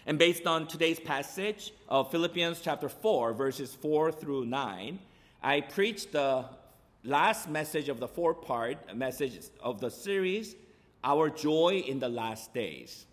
And based on today's passage of Philippians chapter 4, verses 4 through 9, I preached the last message of the four-part message of the series, Our Joy in the Last Days.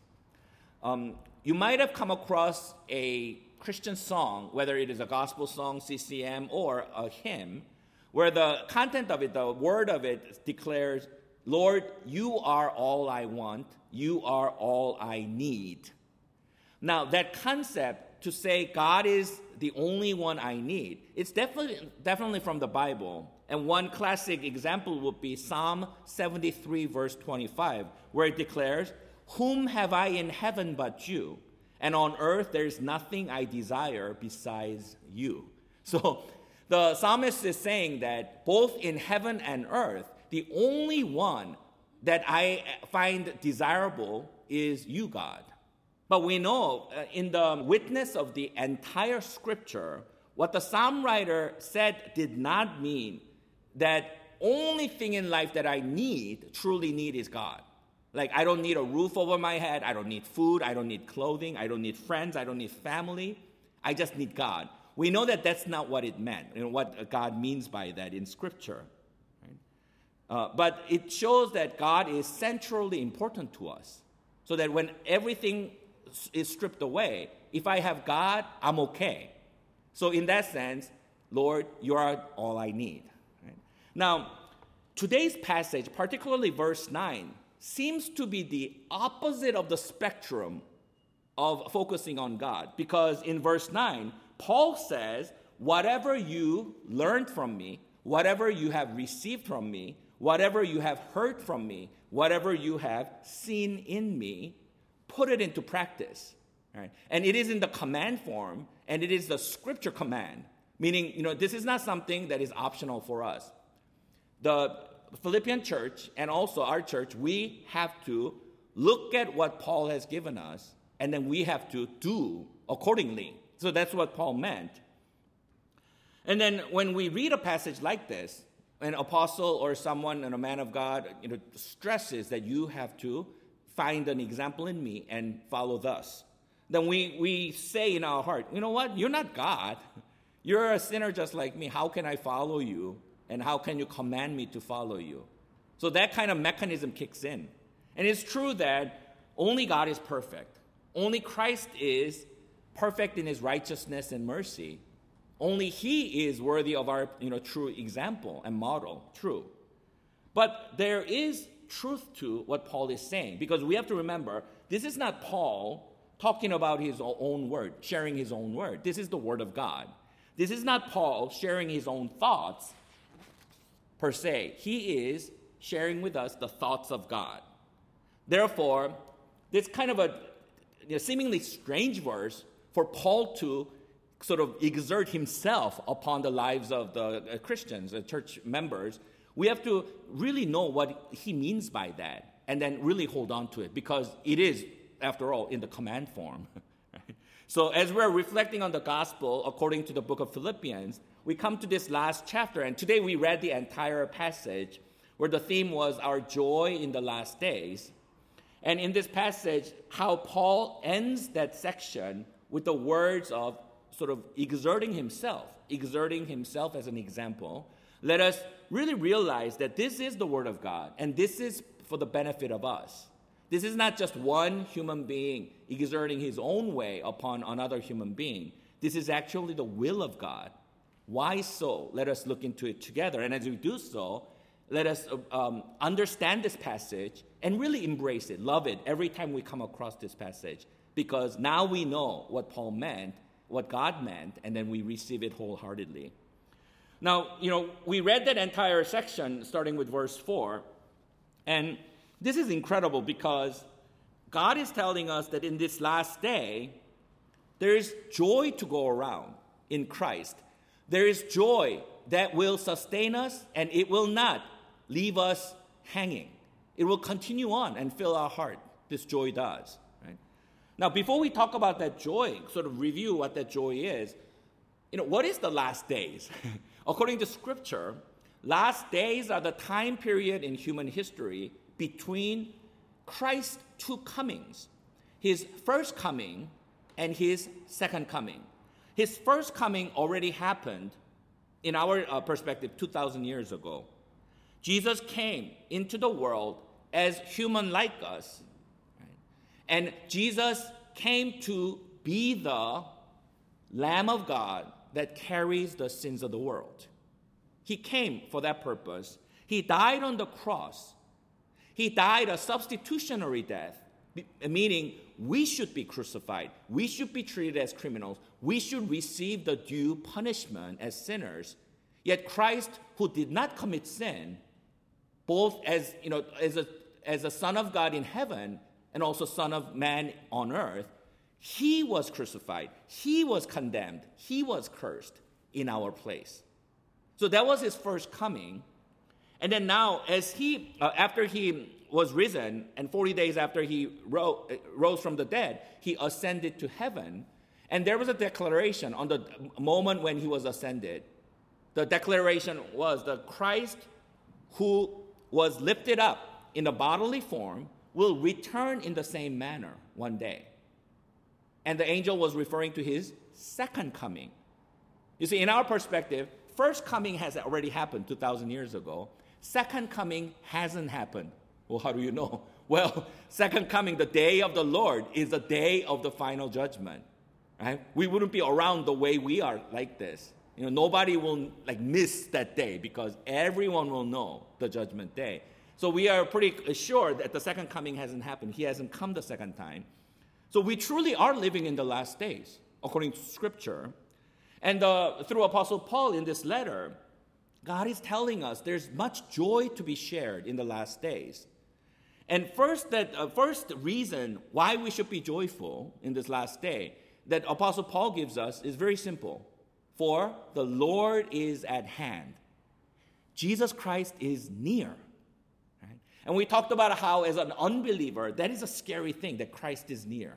You might have come across a Christian song, whether it is a gospel song, CCM, or a hymn, where the content of it, the word of it declares, Lord, you are all I want, you are all I need. Now, that concept to say God is the only one I need, it's definitely from the Bible. And one classic example would be Psalm 73, verse 25, where it declares, whom have I in heaven but you? And on earth there is nothing I desire besides you. So the psalmist is saying that both in heaven and earth, the only one that I find desirable is you, God. But we know in the witness of the entire scripture, what the psalm writer said did not mean that only thing in life that I truly need is God. Like, I don't need a roof over my head, I don't need food, I don't need clothing, I don't need friends, I don't need family, I just need God. We know that that's not what it meant, what God means by that in scripture. Right? But it shows that God is centrally important to us, so that when everything is stripped away, if I have God, I'm okay. So in that sense, Lord, you are all I need. Right? Now, today's passage, particularly verse 9, seems to be the opposite of the spectrum of focusing on God. Because in verse 9, Paul says, whatever you learned from me, whatever you have received from me, whatever you have heard from me, whatever you have seen in me, put it into practice. Right? And it is in the command form, and it is the scripture command, meaning, this is not something that is optional for us. The Philippian church and also our church, we have to look at what Paul has given us, and then we have to do accordingly. So that's what Paul meant. And then when we read a passage like this, an apostle or someone and a man of God stresses that you have to find an example in me and follow thus. Then we say in our heart, you know what? You're not God. You're a sinner just like me. How can I follow you? And how can you command me to follow you? So that kind of mechanism kicks in. And it's true that only God is perfect. Only Christ is perfect in his righteousness and mercy. Only he is worthy of our true example and model. True. But there is truth to what Paul is saying, because we have to remember, this is not Paul talking about his own word, sharing his own word. This is the word of God. This is not Paul sharing his own thoughts per se. He is sharing with us the thoughts of God. Therefore, this kind of a seemingly strange verse for Paul to sort of exert himself upon the lives of the Christians, the church members. We have to really know what he means by that and then really hold on to it, because it is, after all, in the command form. So as we're reflecting on the gospel according to the book of Philippians, we come to this last chapter, and today we read the entire passage where the theme was our joy in the last days. And in this passage, how Paul ends that section with the words of sort of exerting himself as an example. Let us really realize that this is the word of God, and this is for the benefit of us. This is not just one human being exerting his own way upon another human being. This is actually the will of God. Why so? Let us look into it together. And as we do so, let us understand this passage and really embrace it, love it every time we come across this passage, because now we know what Paul meant, what God meant, and then we receive it wholeheartedly. Now, we read that entire section starting with verse 4, and this is incredible because God is telling us that in this last day, there is joy to go around in Christ. There is joy that will sustain us, and it will not leave us hanging. It will continue on and fill our heart. This joy does. Right? Now, before we talk about that joy, sort of review what that joy is, what is the last days? According to Scripture, last days are the time period in human history between Christ's two comings. His first coming and his second coming. His first coming already happened, in our perspective, 2,000 years ago. Jesus came into the world as human like us. Right? And Jesus came to be the Lamb of God that carries the sins of the world. He came for that purpose. He died on the cross. He died a substitutionary death, meaning we should be crucified. We should be treated as criminals. We should receive the due punishment as sinners. Yet Christ, who did not commit sin, both as a Son of God in heaven and also Son of Man on earth, he was crucified. He was condemned. He was cursed in our place. So that was his first coming. And then now, as after he was risen, and 40 days after he rose from the dead, he ascended to heaven. And there was a declaration on the moment when he was ascended. The declaration was that Christ, who was lifted up in a bodily form, will return in the same manner one day. And the angel was referring to his second coming. You see, in our perspective, first coming has already happened 2,000 years ago. Second coming hasn't happened. Well, how do you know? Well, second coming, the day of the Lord, is the day of the final judgment. Right? We wouldn't be around the way we are like this. Nobody will miss that day because everyone will know the judgment day. So we are pretty sure that the second coming hasn't happened. He hasn't come the second time. So we truly are living in the last days, according to Scripture. And through Apostle Paul in this letter, God is telling us there's much joy to be shared in the last days. And first reason why we should be joyful in this last day that Apostle Paul gives us is very simple. For the Lord is at hand. Jesus Christ is near. Right? And we talked about how as an unbeliever, that is a scary thing, that Christ is near.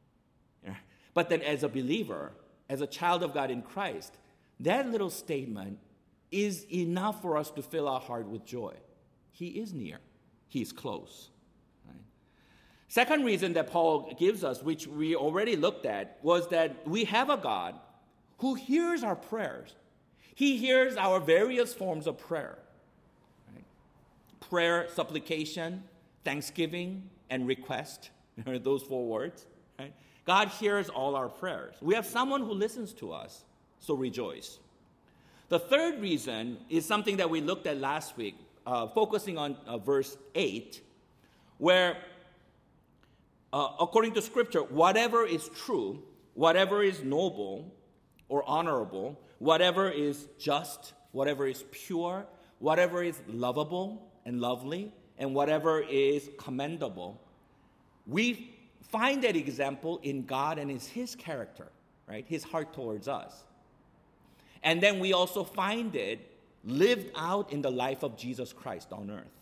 But then as a believer, as a child of God in Christ, that little statement is enough for us to fill our heart with joy. He is near. He is close. Right? Second reason that Paul gives us, which we already looked at, was that we have a God who hears our prayers. He hears our various forms of prayer. Right? Prayer, supplication, thanksgiving, and request. Those 4 words. Right? God hears all our prayers. We have someone who listens to us, so rejoice. The third reason is something that we looked at last week, focusing on verse 8, where, according to Scripture, whatever is true, whatever is noble or honorable, whatever is just, whatever is pure, whatever is lovable and lovely, and whatever is commendable, we find that example in God and in his character, right? His heart towards us. And then we also find it lived out in the life of Jesus Christ on earth.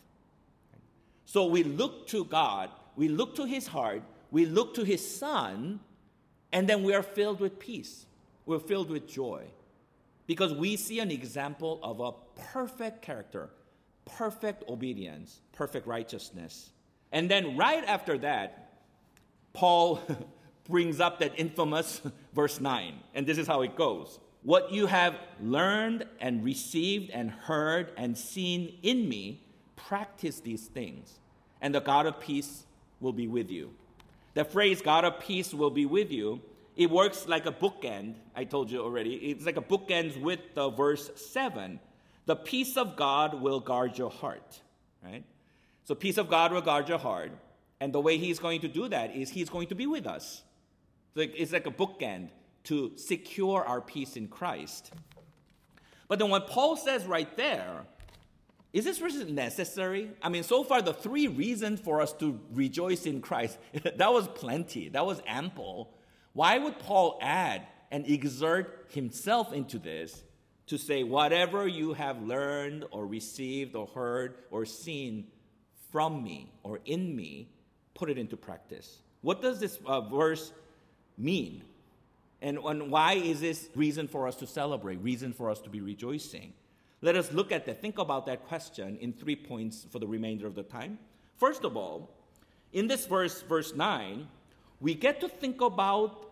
So we look to God, we look to his heart, we look to his Son, and then we are filled with peace. We're filled with joy because we see an example of a perfect character, perfect obedience, perfect righteousness. And then right after that, Paul brings up that infamous verse 9, and this is how it goes. What you have learned and received and heard and seen in me, practice these things, and the God of peace will be with you. The phrase, God of peace will be with you, it works like a bookend, I told you already. It's like a bookend with the verse 7. The peace of God will guard your heart, right? So peace of God will guard your heart. And the way he's going to do that is he's going to be with us. It's like a bookend to secure our peace in Christ. But then what Paul says right there, is this really necessary? I mean, so far the 3 reasons for us to rejoice in Christ, that was plenty. That was ample. Why would Paul add and exert himself into this to say, whatever you have learned or received or heard or seen from me or in me, put it into practice? What does this verse mean? And why is this reason for us to celebrate, reason for us to be rejoicing? Let us look at that. Think about that question in 3 points for the remainder of the time. First of all, in this verse 9, we get to think about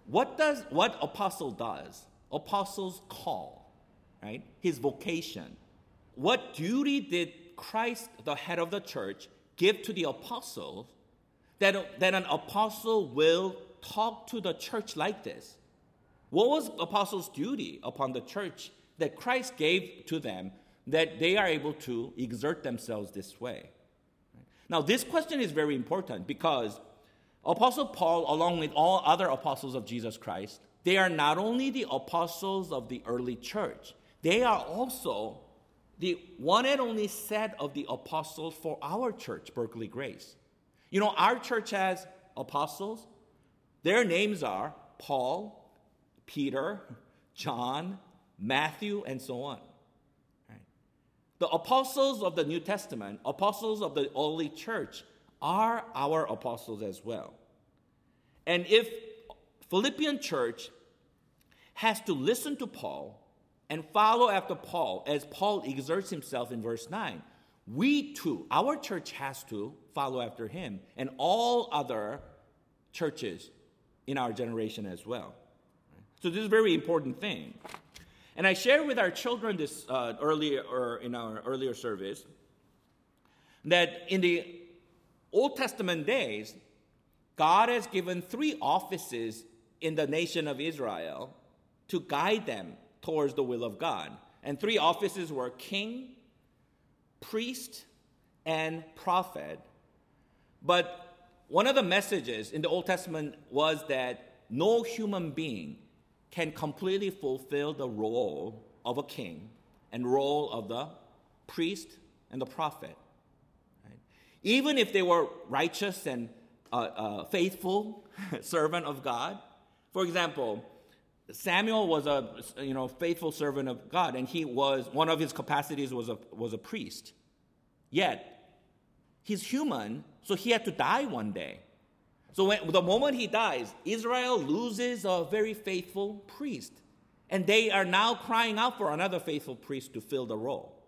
what apostle does? Apostles call, right? His vocation. What duty did Christ, the head of the church, give to the apostles that an apostle will talk to the church like this? What was apostles' duty upon the church that Christ gave to them that they are able to exert themselves this way? Now, this question is very important because Apostle Paul, along with all other apostles of Jesus Christ, they are not only the apostles of the early church, they are also the one and only set of the apostles for our church, Berkeley Grace. You know, our church has apostles. Their names are Paul, Peter, John, Matthew, and so on. Right? The apostles of the New Testament, apostles of the early church, are our apostles as well. And if Philippian church has to listen to Paul and follow after Paul as Paul exerts himself in verse 9, we too, our church has to follow after him and all other churches in our generation as well. So this is a very important thing. And I shared with our children this earlier in our earlier service that in the Old Testament days, God has given 3 offices in the nation of Israel to guide them towards the will of God. And 3 offices were king, priest, and prophet. But one of the messages in the Old Testament was that no human being can completely fulfill the role of a king and role of the priest and the prophet. Right? Even if they were righteous and faithful servant of God. For example, Samuel was a faithful servant of God, and he was one of his capacities was a priest. Yet he's human, so he had to die one day. So the moment he dies, Israel loses a very faithful priest. And they are now crying out for another faithful priest to fill the role.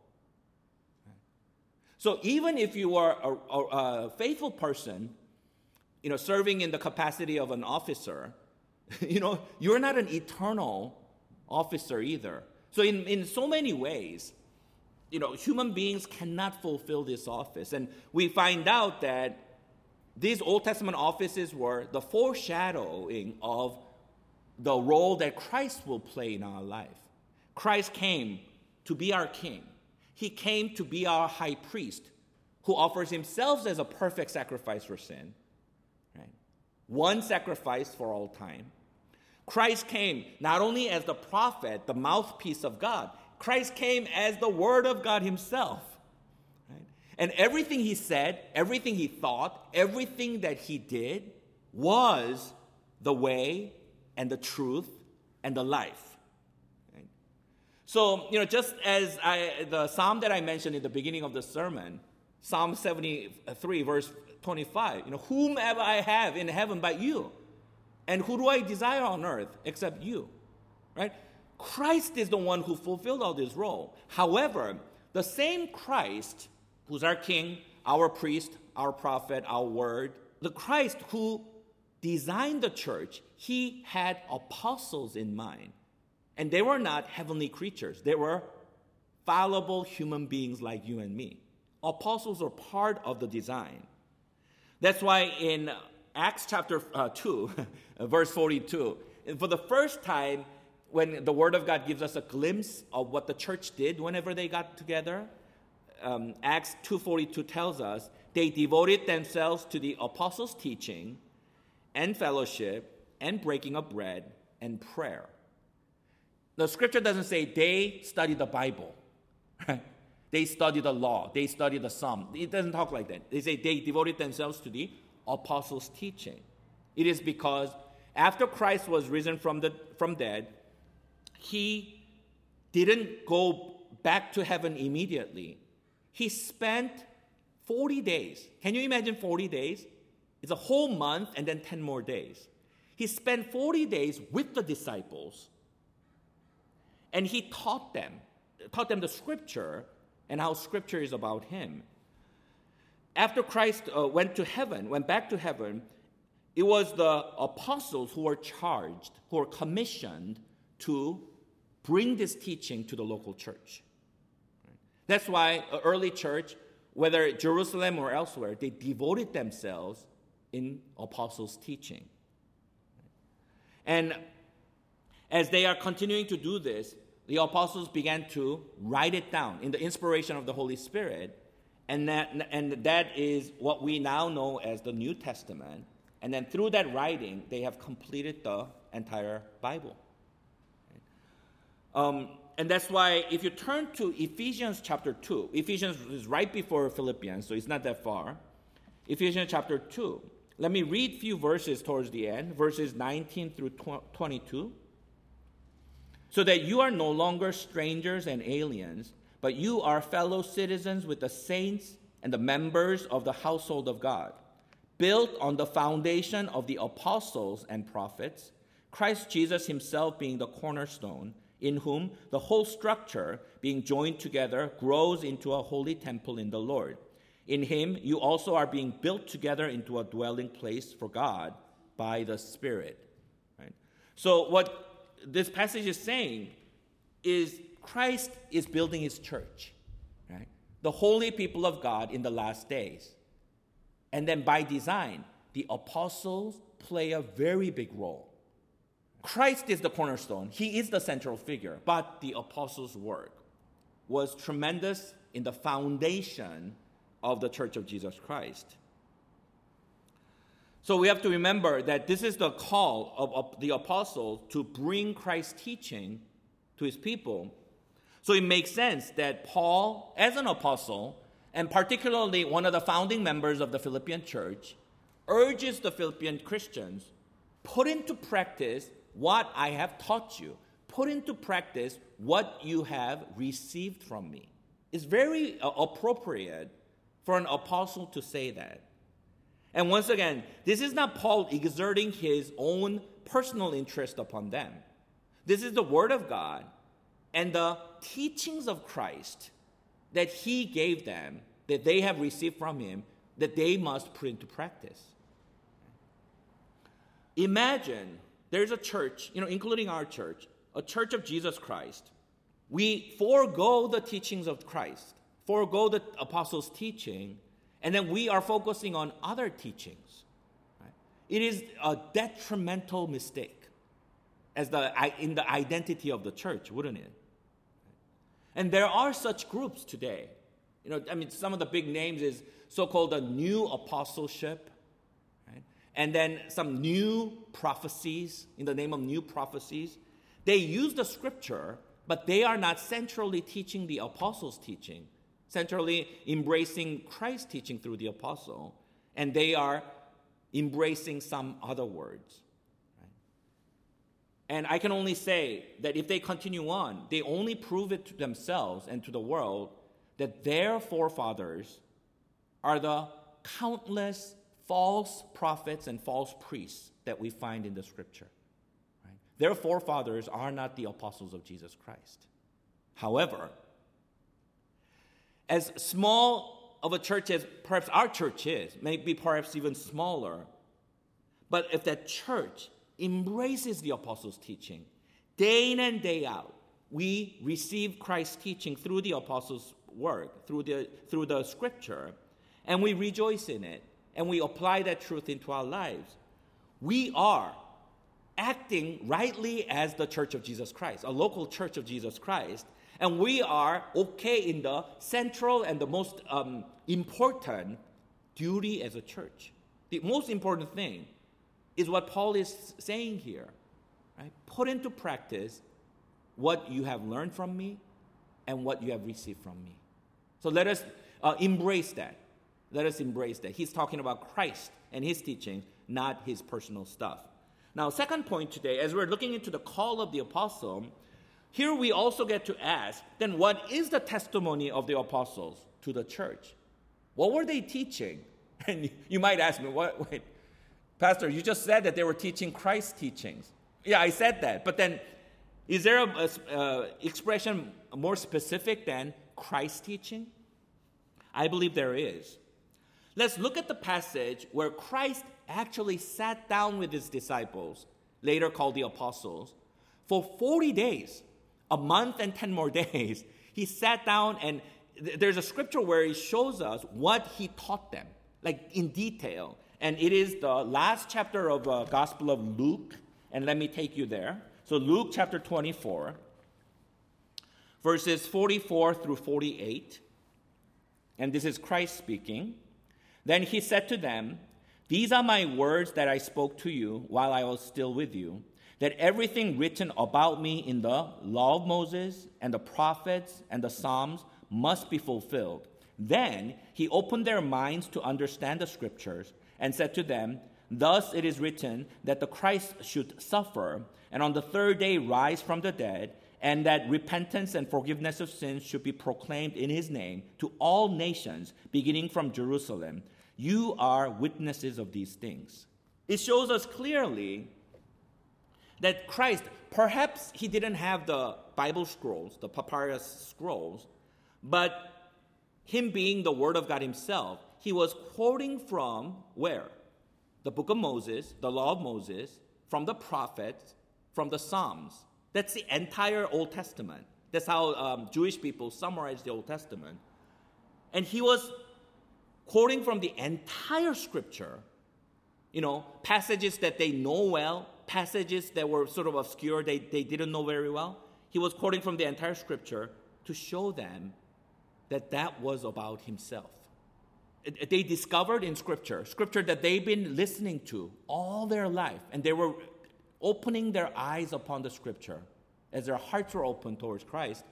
So even if you are a faithful person, serving in the capacity of an officer, you're not an eternal officer either. So in so many ways, human beings cannot fulfill this office. And we find out that these Old Testament offices were the foreshadowing of the role that Christ will play in our life. Christ came to be our king. He came to be our high priest who offers himself as a perfect sacrifice for sin. Right? One sacrifice for all time. Christ came not only as the prophet, the mouthpiece of God. Christ came as the Word of God himself. And everything he said, everything he thought, everything that he did was the way and the truth and the life. Right? So, just as the psalm that I mentioned in the beginning of the sermon, Psalm 73, verse 25, whomever I have in heaven but you, and who do I desire on earth except you? Right? Christ is the one who fulfilled all this role. However, the same Christ who's our king, our priest, our prophet, our word, the Christ who designed the church, he had apostles in mind. And they were not heavenly creatures. They were fallible human beings like you and me. Apostles are part of the design. That's why in Acts chapter 2, verse 42, for the first time, when the Word of God gives us a glimpse of what the church did whenever they got together, Acts 2:42 tells us they devoted themselves to the apostles' teaching and fellowship and breaking of bread and prayer. The scripture doesn't say they studied the Bible. Right? They studied the law. They studied the psalm. It doesn't talk like that. They say they devoted themselves to the apostles' teaching. It is because after Christ was risen from dead, he didn't go back to heaven immediately. He spent 40 days. Can you imagine 40 days? It's a whole month and then 10 more days. He spent 40 days with the disciples, and he taught them the scripture and how scripture is about him. After Christ went back to heaven, It was the apostles who were charged, who were commissioned to bring this teaching to the local church. That's why the early church, whether Jerusalem or elsewhere, they devoted themselves in apostles' teaching. And as they are continuing to do this, the apostles began to write it down in the inspiration of the Holy Spirit, and that is what we now know as the New Testament. And then through that writing, they have completed the entire Bible. And that's why if you turn to Ephesians chapter 2, Ephesians is right before Philippians, so it's not that far. Ephesians chapter 2. Let me read a few verses towards the end, verses 19 through 22. So that you are no longer strangers and aliens, but you are fellow citizens with the saints and the members of the household of God, built on the foundation of the apostles and prophets, Christ Jesus himself being the cornerstone, in whom the whole structure, being joined together, grows into a holy temple in the Lord. In him you also are being built together into a dwelling place for God by the Spirit. Right? So what this passage is saying is Christ is building his church, right? The holy people of God in the last days. And then by design, the apostles play a very big role. Christ is the cornerstone. He is the central figure. But the apostles' work was tremendous in the foundation of the Church of Jesus Christ. So we have to remember that this is the call of the apostles to bring Christ's teaching to his people. So it makes sense that Paul, as an apostle, and particularly one of the founding members of the Philippian church, urges the Philippian Christians, put into practice what I have taught you. Put into practice what you have received from me. It's very appropriate for an apostle to say that. And once again, this is not Paul exerting his own personal interest upon them. This is the Word of God and the teachings of Christ that he gave them, that they have received from him, that they must put into practice. Imagine there's a church, including our church, a church of Jesus Christ. We forego the teachings of Christ, forego the apostles' teaching, and then we are focusing on other teachings. Right? It is a detrimental mistake in the identity of the church, wouldn't it? And there are such groups today. Some of the big names is so-called the new apostleship, right? And then some new prophecies, in the name of new prophecies. They use the scripture, but they are not centrally teaching the apostles' teaching, centrally embracing Christ's teaching through the apostle, and they are embracing some other words. Right? And I can only say that if they continue on, they only prove it to themselves and to the world that their forefathers are the countless false prophets and false priests that we find in the scripture. Right? Their forefathers are not the apostles of Jesus Christ. However, as small of a church as perhaps our church is, maybe perhaps even smaller, but if that church embraces the apostles' teaching, day in and day out, we receive Christ's teaching through the apostles' work, through the scripture, and we rejoice in it, and we apply that truth into our lives. We are acting rightly as the Church of Jesus Christ, a local Church of Jesus Christ, and we are okay in the central and the most important duty as a church. The most important thing is what Paul is saying here. Right? Put into practice what you have learned from me and what you have received from me. So let us embrace that. Let us embrace that. He's talking about Christ and his teaching, not his personal stuff. Now, second point today, as we're looking into the call of the apostle, here we also get to ask, then what is the testimony of the apostles to the church? What were they teaching? And you might ask me, wait, Pastor, you just said that they were teaching Christ's teachings. Yeah, I said that. But then, is there an expression more specific than Christ's teaching? I believe there is. Let's look at the passage where Christ actually sat down with his disciples, later called the apostles, for 40 days, a month and 10 more days. He sat down, and there's a scripture where he shows us what he taught them, like in detail. And it is the last chapter of Gospel of Luke, and let me take you there. So Luke chapter 24, verses 44 through 48. And this is Christ speaking. Then he said to them, "These are my words that I spoke to you while I was still with you, that everything written about me in the law of Moses and the prophets and the Psalms must be fulfilled." Then he opened their minds to understand the scriptures and said to them, "Thus it is written that the Christ should suffer and on the third day rise from the dead, and that repentance and forgiveness of sins should be proclaimed in his name to all nations, beginning from Jerusalem. You are witnesses of these things." It shows us clearly that Christ, perhaps he didn't have the Bible scrolls, the papyrus scrolls, but him being the Word of God himself, he was quoting from where? The book of Moses, the law of Moses, from the prophets, from the Psalms. That's the entire Old Testament. That's how Jewish people summarize the Old Testament. And he was quoting from the entire scripture, passages that they know well, passages that were sort of obscure, they didn't know very well. He was quoting from the entire scripture to show them that was about himself. They discovered in scripture that they've been listening to all their life, and they were opening their eyes upon the scripture as their hearts were open towards Christ,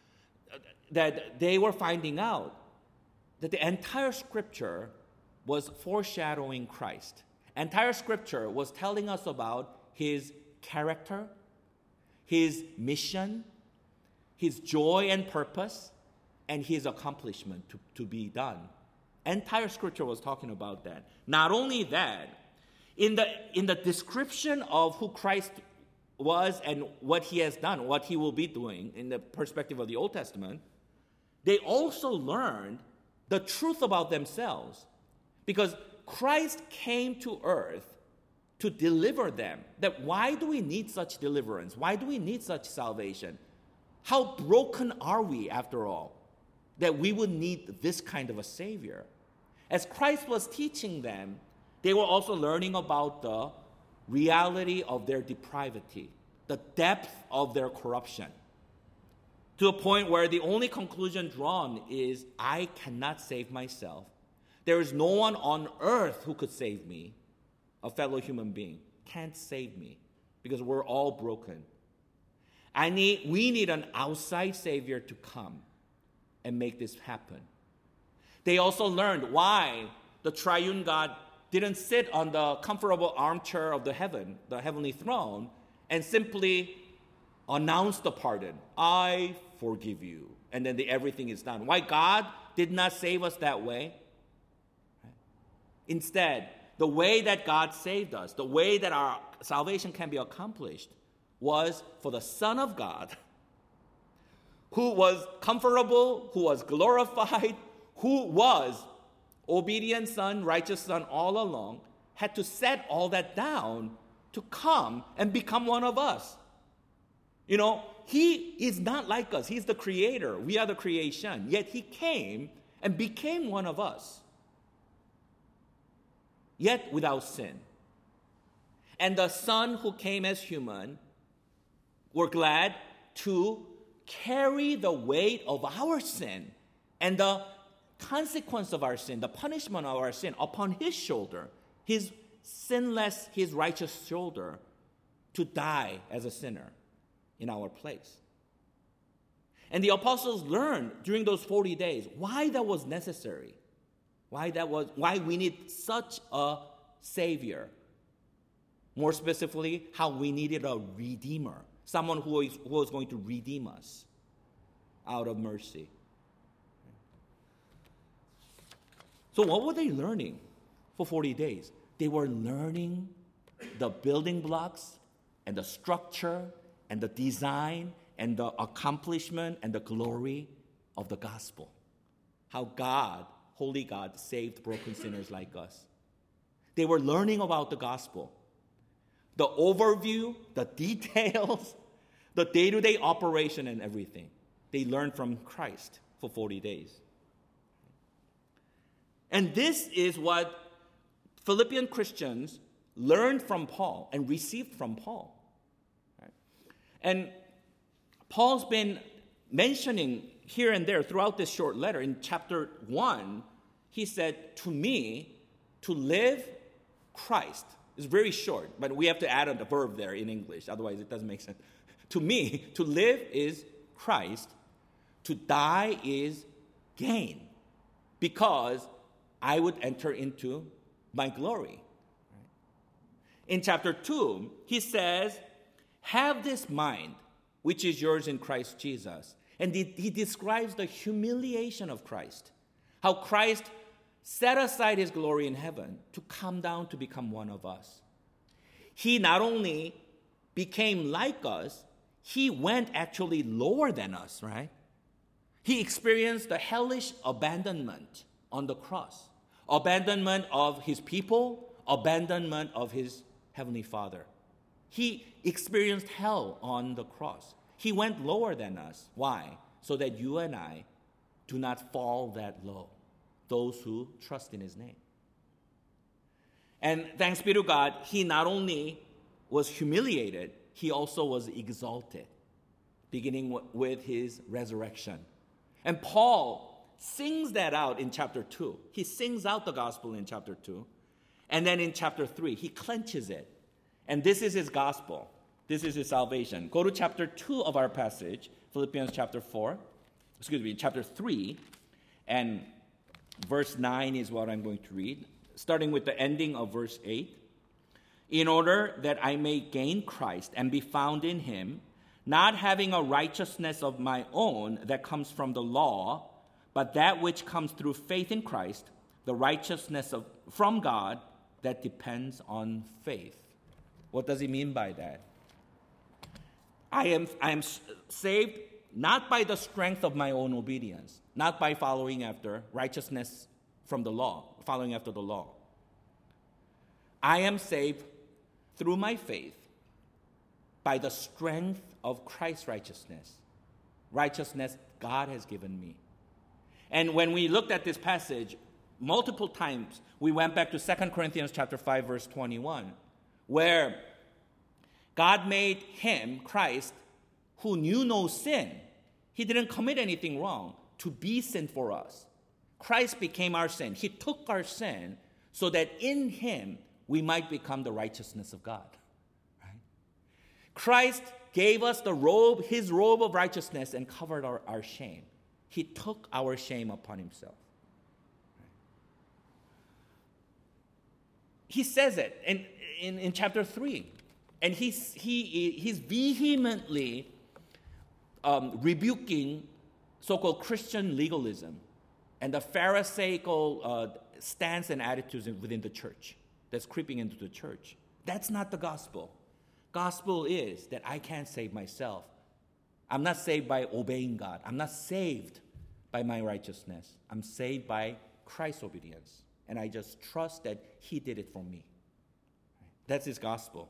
that they were finding out that the entire scripture was foreshadowing Christ. Entire scripture was telling us about his character, his mission, his joy and purpose, and his accomplishment to be done. Entire scripture was talking about that. Not only that, in the description of who Christ was and what he has done, what he will be doing in the perspective of the Old Testament, they also learned the truth about themselves. Because Christ came to earth to deliver them. That why do we need such deliverance? Why do we need such salvation? How broken are we, after all, that we would need this kind of a Savior? As Christ was teaching them, they were also learning about the reality of their depravity, the depth of their corruption, to a point where the only conclusion drawn is, I cannot save myself. There is no one on earth who could save me. A fellow human being can't save me because we're all broken. We need an outside Savior to come and make this happen. They also learned why the triune God didn't sit on the comfortable armchair of the heavenly throne, and simply announce the pardon. I forgive you. And then everything is done. Why God did not save us that way? Instead, the way that God saved us, the way that our salvation can be accomplished, was for the Son of God, who was comfortable, who was glorified, who was obedient Son, righteous Son all along, had to set all that down to come and become one of us. He is not like us. He's the creator. We are the creation. Yet he came and became one of us, yet without sin. And the Son who came as human, we're glad to carry the weight of our sin and the consequence of our sin, the punishment of our sin upon his shoulder, his sinless, his righteous shoulder, to die as a sinner in our place. And the apostles learned during those 40 days why that was necessary, why we need such a Savior. More specifically, how we needed a Redeemer, someone who was going to redeem us out of mercy. So what were they learning for 40 days? They were learning the building blocks and the structure and the design and the accomplishment and the glory of the gospel. How God, holy God, saved broken sinners like us. They were learning about the gospel. The overview, the details, the day-to-day operation and everything. They learned from Christ for 40 days. And this is what Philippian Christians learned from Paul and received from Paul. Right? And Paul's been mentioning here and there throughout this short letter. In chapter 1, he said, to me, to live, Christ. It's very short, but we have to add a verb there in English. Otherwise, it doesn't make sense. To me, to live is Christ. To die is gain. Because I would enter into my glory. In chapter 2, he says, have this mind, which is yours in Christ Jesus. And he describes the humiliation of Christ. How Christ set aside his glory in heaven to come down to become one of us. He not only became like us, he went actually lower than us, right? He experienced the hellish abandonment on the cross. Abandonment of his people, abandonment of his heavenly Father. He experienced hell on the cross. He went lower than us. Why? So that you and I do not fall that low. Those who trust in his name. And thanks be to God, he not only was humiliated, he also was exalted, beginning with his resurrection. And Paul sings that out in chapter 2. He sings out the gospel in chapter 2. And then in chapter 3, he clenches it. And this is his gospel. This is his salvation. Go to chapter 2 of our passage, Philippians chapter 3, and verse 9 is what I'm going to read, starting with the ending of verse 8. In order that I may gain Christ and be found in him, not having a righteousness of my own that comes from the law, but that which comes through faith in Christ, the righteousness from God that depends on faith. What does he mean by that? I am saved not by the strength of my own obedience, not by following after righteousness from the law, following after the law. I am saved through my faith by the strength of Christ's righteousness God has given me. And when we looked at this passage, multiple times we went back to 2 Corinthians chapter 5, verse 21, where God made him, Christ, who knew no sin. He didn't commit anything wrong, to be sin for us. Christ became our sin. He took our sin so that in him we might become the righteousness of God. Right? Christ gave us the robe, his robe of righteousness, and covered our shame. He took our shame upon himself. He says it in chapter 3. And he's vehemently rebuking so-called Christian legalism and the Pharisaical stance and attitudes within the church that's creeping into the church. That's not the gospel. Gospel is that I can't save myself. I'm not saved by obeying God. I'm not saved by my righteousness. I'm saved by Christ's obedience. And I just trust that he did it for me. That's his gospel.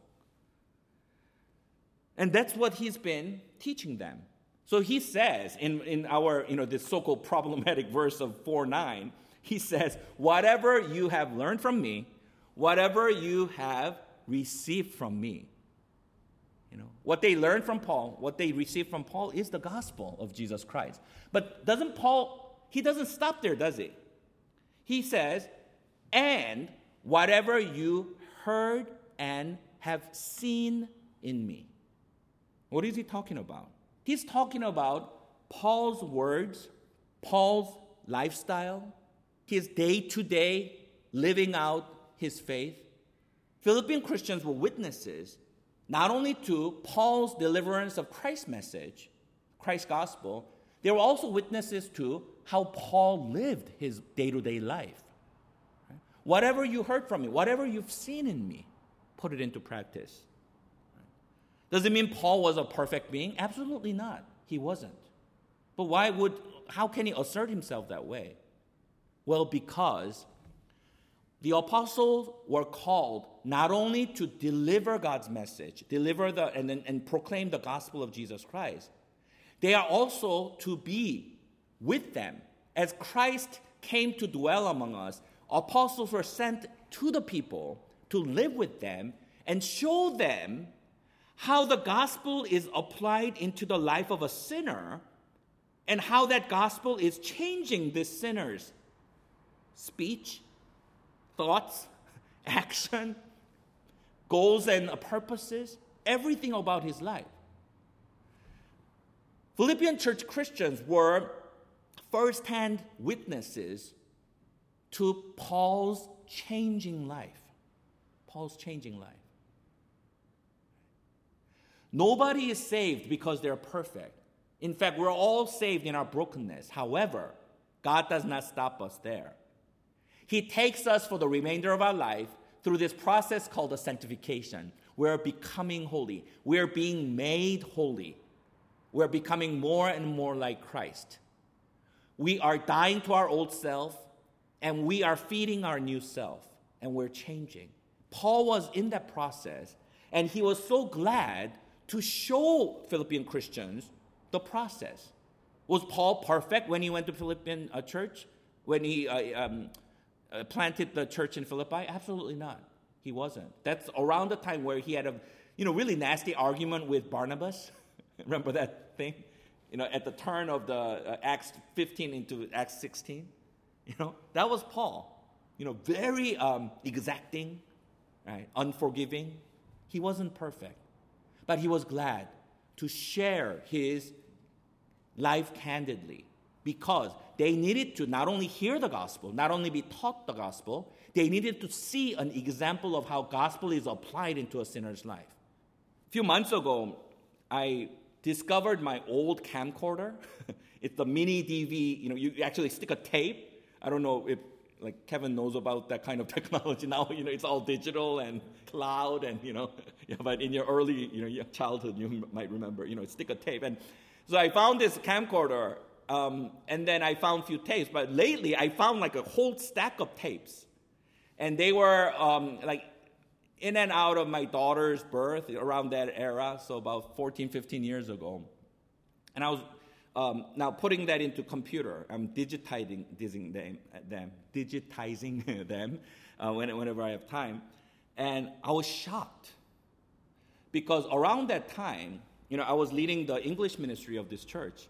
And that's what he's been teaching them. So he says in our, this so-called problematic verse of 4:9, he says, whatever you have learned from me, whatever you have received from me. What they learned from Paul, what they received from Paul is the gospel of Jesus Christ. But he doesn't stop there, does he? He says, and whatever you heard and have seen in me. What is he talking about? He's talking about Paul's words, Paul's lifestyle, his day-to-day living out his faith. Philippian Christians were witnesses not only to Paul's deliverance of Christ's message, Christ's gospel, they were also witnesses to how Paul lived his day-to-day life. Whatever you heard from me, whatever you've seen in me, put it into practice. Does it mean Paul was a perfect being? Absolutely not. He wasn't. But how can he assert himself that way? Well, because The apostles were called not only to deliver God's message, and proclaim the gospel of Jesus Christ, they are also to be with them. As Christ came to dwell among us, apostles were sent to the people to live with them and show them how the gospel is applied into the life of a sinner and how that gospel is changing this sinner's speech, thoughts, action, goals and purposes, everything about his life. Philippian church Christians were first-hand witnesses to Paul's changing life. Paul's changing life. Nobody is saved because they're perfect. In fact, we're all saved in our brokenness. However, God does not stop us there. He takes us for the remainder of our life through this process called sanctification. We're becoming holy. We're being made holy. We're becoming more and more like Christ. We are dying to our old self, and we are feeding our new self, and we're changing. Paul was in that process, and he was so glad to show Philippian Christians the process. Was Paul perfect when he went to Philippian church? When he planted the church in Philippi? Absolutely not. He wasn't. That's around the time where he had a really nasty argument with Barnabas. Remember that thing? At the turn of the Acts 15 into Acts 16. That was Paul. Very exacting, right? Unforgiving. He wasn't perfect. But he was glad to share his life candidly because they needed to not only hear the gospel, not only be taught the gospel, they needed to see an example of how gospel is applied into a sinner's life. A few months ago, I discovered my old camcorder. It's the mini DV, you actually stick a tape. I don't know if Kevin knows about that kind of technology now. It's all digital and cloud and, but in your early, your childhood, you might remember, stick a tape. And so I found this camcorder, and then I found a few tapes. But lately, I found a whole stack of tapes. And they were in and out of my daughter's birth around that era, so about 14, 15 years ago. And I was now putting that into computer. I'm digitizing them whenever I have time. And I was shocked because around that time, I was leading the English ministry of this church.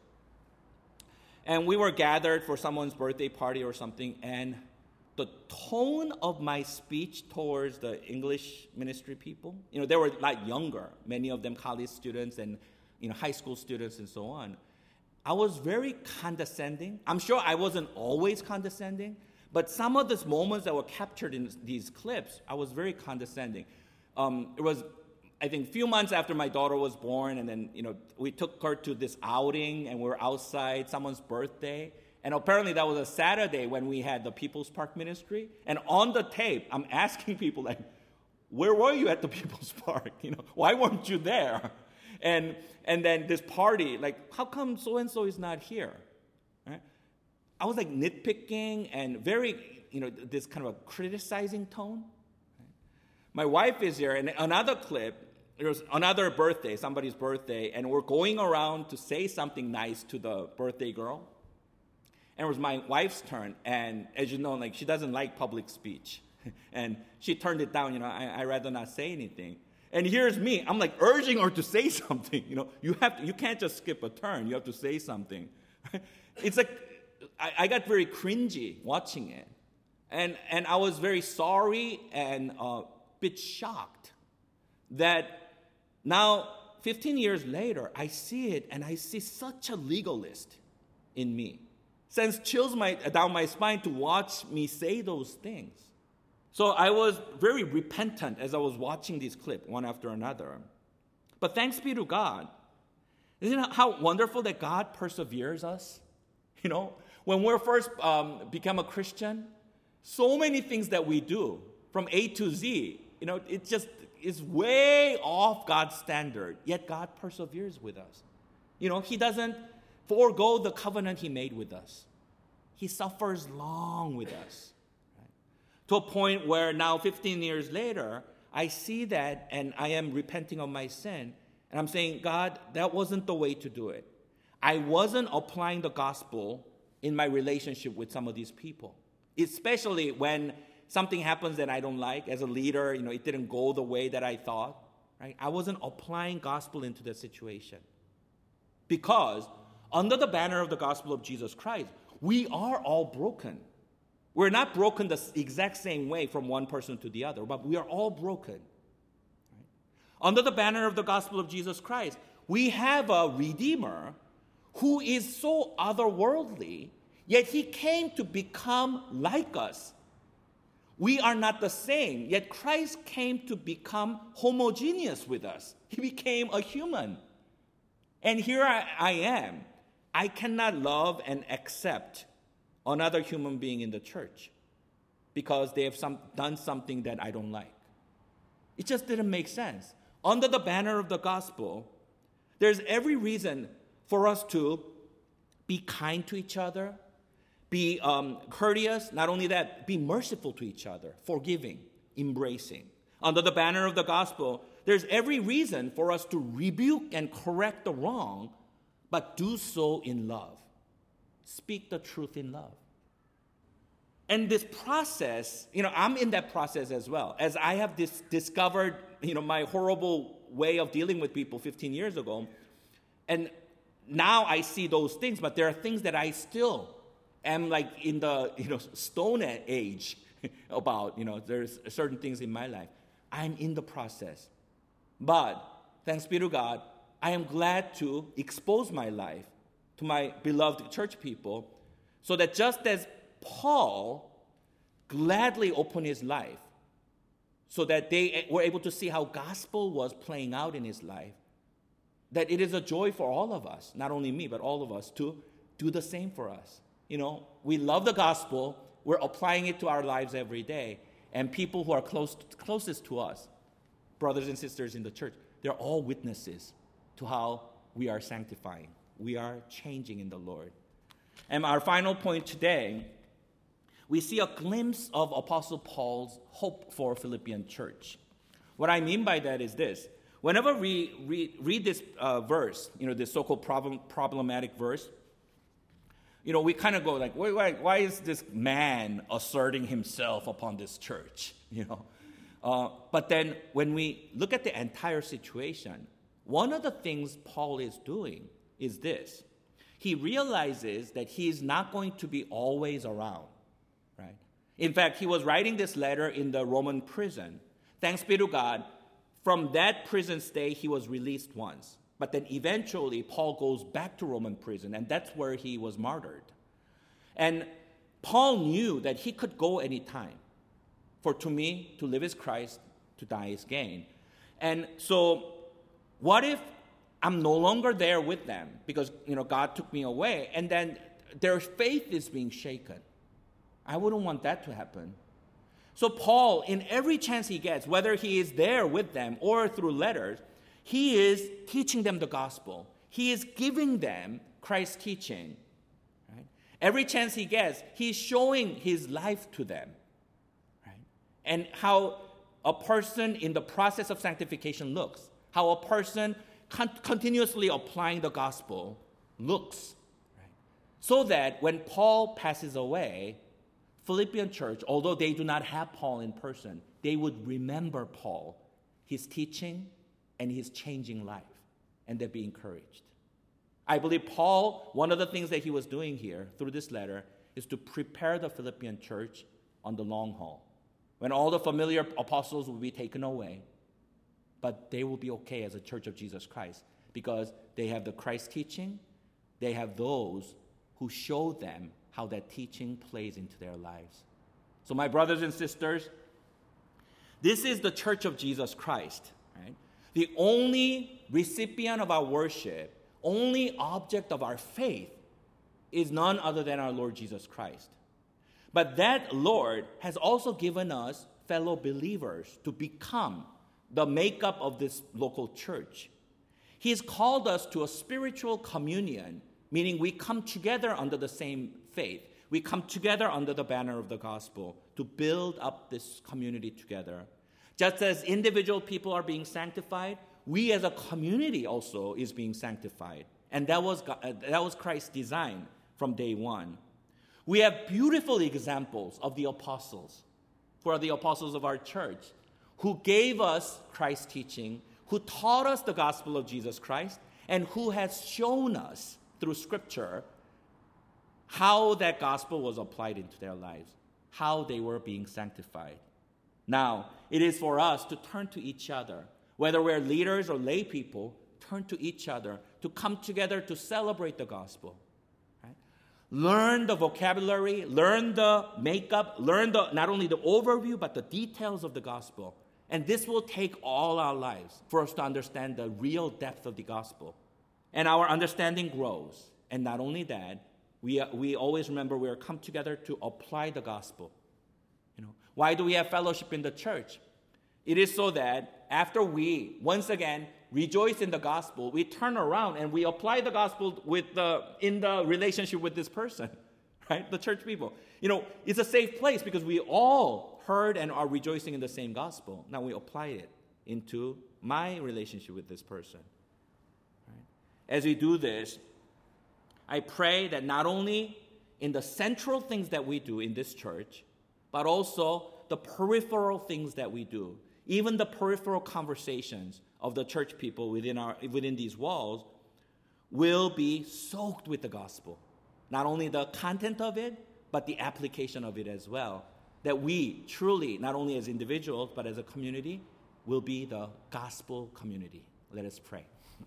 And we were gathered for someone's birthday party or something, and the tone of my speech towards the English ministry people, they were younger, many of them college students and high school students and so on. I was very condescending. I'm sure I wasn't always condescending, but some of these moments that were captured in these clips, I was very condescending. It was, I think, a few months after my daughter was born, and then, we took her to this outing, and we were outside someone's birthday. And apparently that was a Saturday when we had the People's Park ministry. And on the tape, I'm asking people, where were you at the People's Park? Why weren't you there? And then this party, how come so-and-so is not here? Right? I was nitpicking and very, this kind of a criticizing tone. Right? My wife is here, and another clip, there was another birthday, somebody's birthday, and we're going around to say something nice to the birthday girl. And it was my wife's turn, and as you know, she doesn't like public speech. And she turned it down, I'd rather not say anything. And here's me, I'm urging her to say something. You can't just skip a turn, you have to say something. It's I got very cringy watching it. And I was very sorry and a bit shocked that now, 15 years later, I see it and I see such a legalist in me. Sends chills down my spine to watch me say those things. So I was very repentant as I was watching these clips, one after another. But thanks be to God. Isn't it how wonderful that God perseveres us? When we first become a Christian, so many things that we do, from A to Z, it just is way off God's standard. Yet God perseveres with us. He doesn't forego the covenant he made with us. He suffers long with us. Right? to a point where now 15 years later, I see that and I am repenting of my sin. And I'm saying, God, that wasn't the way to do it. I wasn't applying the gospel in my relationship with some of these people, especially when something happens that I don't like. As a leader, it didn't go the way that I thought. Right? I wasn't applying gospel into the situation. Because under the banner of the gospel of Jesus Christ, we are all broken. We're not broken the exact same way from one person to the other, but we are all broken. Right? Under the banner of the gospel of Jesus Christ, we have a Redeemer who is so otherworldly, yet he came to become like us. We are not the same, yet Christ came to become homogeneous with us. He became a human. And here I am. I cannot love and accept another human being in the church because they have done something that I don't like. It just didn't make sense. Under the banner of the gospel, there's every reason for us to be kind to each other, be courteous, not only that, be merciful to each other, forgiving, embracing. Under the banner of the gospel, there's every reason for us to rebuke and correct the wrong, but do so in love. Speak the truth in love. And this process, I'm in that process as well. As I have discovered, my horrible way of dealing with people 15 years ago, and now I see those things, but there are things that I still am like in the, stone age about, there's certain things in my life. I'm in the process. But thanks be to God, I am glad to expose my life to my beloved church people so that just as Paul gladly opened his life so that they were able to see how gospel was playing out in his life, that it is a joy for all of us, not only me, but all of us, to do the same for us. We love the gospel. We're applying it to our lives every day. And people who are closest to us, brothers and sisters in the church, they're all witnesses to how we are sanctifying. We are changing in the Lord. And our final point today, we see a glimpse of Apostle Paul's hope for Philippian church. What I mean by that is this. Whenever we read this verse, this so-called problematic verse, we kind of go like, why is this man asserting himself upon this church? But then when we look at the entire situation, one of the things Paul is doing is this. He realizes that he is not going to be always around, right? In fact, he was writing this letter in the Roman prison. Thanks be to God, from that prison stay, he was released once. But then eventually, Paul goes back to Roman prison, and that's where he was martyred. And Paul knew that he could go anytime. For to me, to live is Christ, to die is gain. And so, what if I'm no longer there with them because, God took me away, and then their faith is being shaken? I wouldn't want that to happen. So Paul, in every chance he gets, whether he is there with them or through letters, he is teaching them the gospel. He is giving them Christ's teaching. Right? Every chance he gets, he's showing his life to them. Right? And how a person in the process of sanctification looks. How a person continuously applying the gospel looks. Right? So that when Paul passes away, Philippian church, although they do not have Paul in person, they would remember Paul, his teaching, and his changing life, and they'd be encouraged. I believe Paul, one of the things that he was doing here through this letter is to prepare the Philippian church on the long haul. When all the familiar apostles will be taken away, but they will be okay as a church of Jesus Christ because they have the Christ teaching, they have those who show them how that teaching plays into their lives. So my brothers and sisters, this is the church of Jesus Christ, right? The only recipient of our worship, only object of our faith is none other than our Lord Jesus Christ. But that Lord has also given us fellow believers to become the makeup of this local church. He has called us to a spiritual communion, meaning we come together under the same faith. we come together under the banner of the gospel to build up this community together. Just as individual people are being sanctified, we as a community also is being sanctified. And that was Christ's design from day one. We have beautiful examples of the apostles, who are the apostles of our church, who gave us Christ's teaching, who taught us the gospel of Jesus Christ, and who has shown us through Scripture how that gospel was applied into their lives, how they were being sanctified. Now, it is for us to turn to each other, whether we're leaders or lay people, turn to each other to come together to celebrate the gospel. Right? Learn the vocabulary, learn the makeup, learn not only the overview, but the details of the gospel. And this will take all our lives for us to understand the real depth of the gospel. And our understanding grows. And not only that, we always remember we are come together to apply the gospel. Why do we have fellowship in the church? It is so that after we, once again, rejoice in the gospel, we turn around and we apply the gospel in the relationship with this person, right? The church people. It's a safe place because we all heard and are rejoicing in the same gospel. Now we apply it into my relationship with this person. Right? As we do this, I pray that not only in the central things that we do in this church, but also the peripheral things that we do, even the peripheral conversations of the church people within these walls, will be soaked with the gospel. Not only the content of it, but the application of it as well. That we truly, not only as individuals, but as a community, will be the gospel community. Let us pray.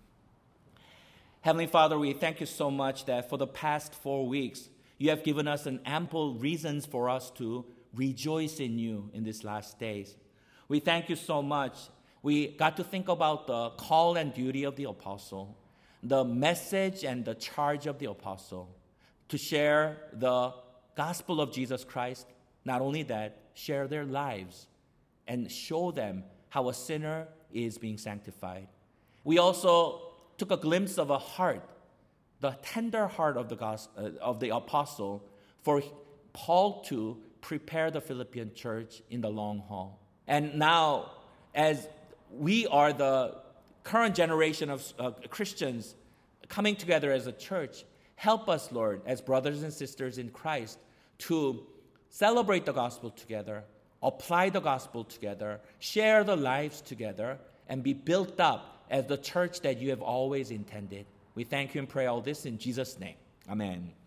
Heavenly Father, we thank you so much that for the past 4 weeks, you have given us an ample reasons for us to rejoice in you in these last days. We thank you so much. We got to think about the call and duty of the apostle, the message and the charge of the apostle to share the gospel of Jesus Christ. Not only that, share their lives and show them how a sinner is being sanctified. We also took a glimpse of a heart, the tender heart of the apostle, for Paul to prepare the Philippian church in the long haul. And now, as we are the current generation of Christians coming together as a church, help us, Lord, as brothers and sisters in Christ, to celebrate the gospel together, apply the gospel together, share the lives together, and be built up as the church that you have always intended. We thank you and pray all this in Jesus' name. Amen.